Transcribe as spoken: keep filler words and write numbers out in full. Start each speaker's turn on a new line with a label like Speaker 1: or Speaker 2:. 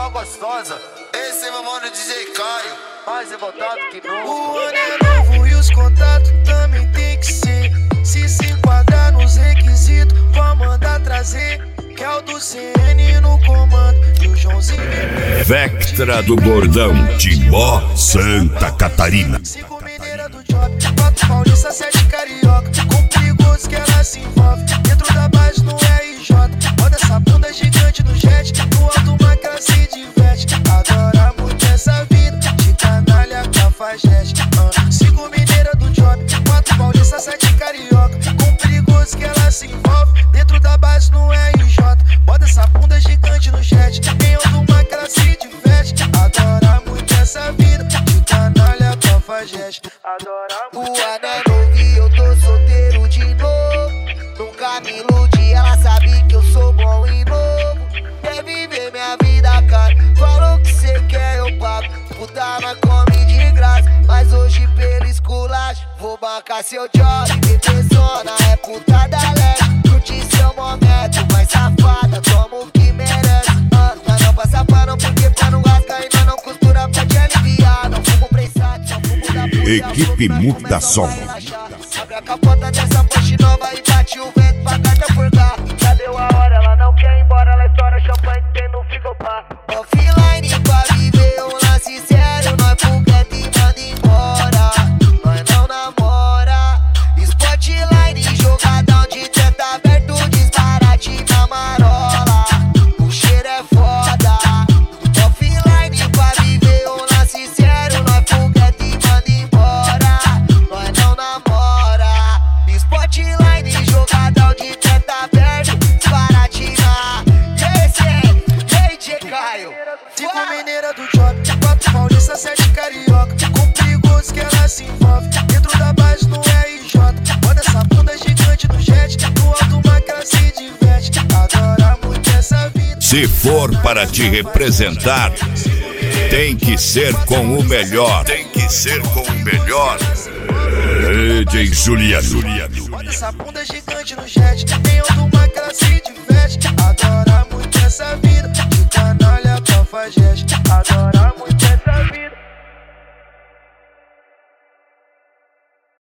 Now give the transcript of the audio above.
Speaker 1: mó gostosa. Esse é meu mano D J Caio, mais revoltado que nunca.
Speaker 2: O ano é novo e os contatos também tem que ser. Se se enquadrar nos requisitos, vou mandar trazer. Que é o do C N no comando e o Joãozinho
Speaker 3: Vectra do Bordão, Timbó, Santa Catarina.
Speaker 2: Cinco mineira do job, quatro paulista, sete carioca. Com perigoso que ela se envolve. Dentro da base no R J. Roda essa bunda gigante no jet. No alto uma que ela se diverte. Adora muito essa vida de canalha, cafajeste. uh. Cinco mineira do job, quatro paulista, sete carioca. Com perigoso que ela se envolve. Dentro da base no R J. Bota essa bunda gigante no jet. Em alguma que ela se diverte. Adora muito essa vida de canalha, cafajeste. Adora muito.
Speaker 4: O ano é novo e eu tô solteiro de novo. Nunca me iludi, ela sabe que eu sou bom e novo. Quer viver minha vida, cara? Falou que cê quer, eu pago. Puta, mas come de graça. Mas hoje pelo esculacho vou bancar seu job. Meter zona é puta da leste. Curte seu momento, mas safada, toma o que merece. ah, Mas não passa pano porque pano rasga e nós não costura pra te aliviar. Não fumo prensado, só fumo da puta.
Speaker 3: Equipe Mutação.
Speaker 4: Abre a capota dessa Porsche nova e bate o vento pra carta furgar. Já deu a hora, ela não quer ir embora. Ela estoura champanhe que tem no frigobar. Offline pra viver um lance sério. Nós foguete e manda embora. Nós não namora. Spotline, jogadão de teto aberto. Disparate na marola. O cheiro é foda. Offline pra viver um lance sério. Nós foguete e manda embora. Nós não namora. Spotline, jogadão de teto aberto. Disparate na. Esse é D J Caio.
Speaker 2: Cinco mineira do job, quatro paulista, sete carioca. Com perigoso que ela se envolve. Dentro da base no R J. Bota essa bunda gigante no jet. No alto uma que ela se diverte. Adora muito essa vida.
Speaker 3: Se for para te representar, tem que ser com o melhor. Tem que ser com o melhor. D J Juliano.
Speaker 2: Bota essa bunda gigante no jet. Tem alto uma que ela se diverte.